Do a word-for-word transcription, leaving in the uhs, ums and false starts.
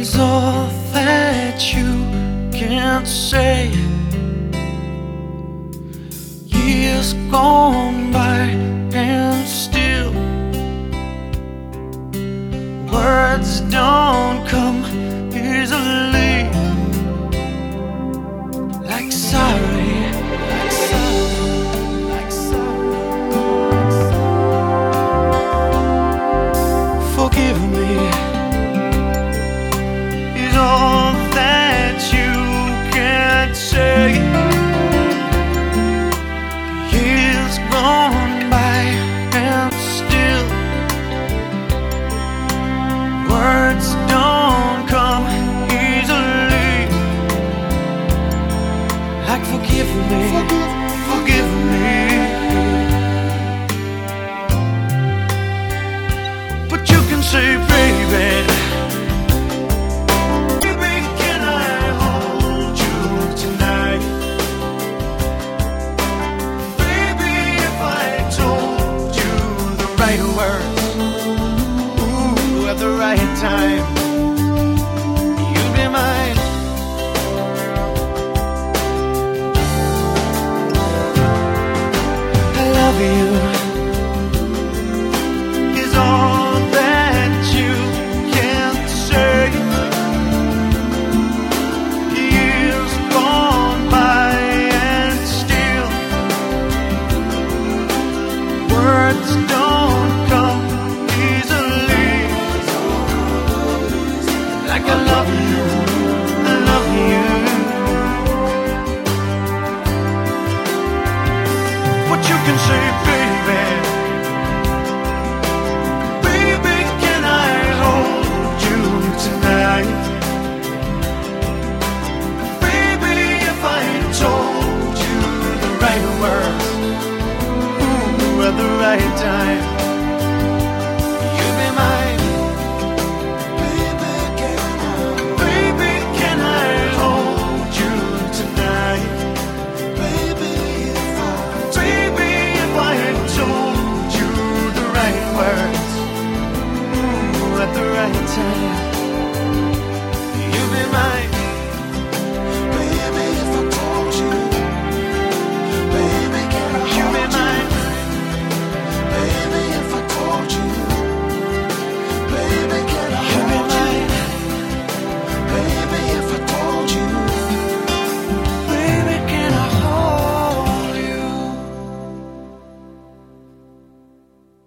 is all that you can say. Years gone by and still words don't come easily. Like sorry, like sorry, like sorry. Forgive me is all that you can say. Years gone by and still words don't come easily. Like forgive me, forgive me. But you can say, baby, baby, can I hold you tonight? Baby, if I told you the right words, ooh, at the right time, you'd be mine. I love you is all that you can say. Years gone by and still words don't come easily. Like I love you, I love you. What you can say, baby, baby, can I hold you tonight? Baby, if I told you the right words, ooh, at the right time, you'd be mine. Baby, can I, baby, can I hold you tonight? Baby, if I, baby, if I told you the right words, ooh, at the right time.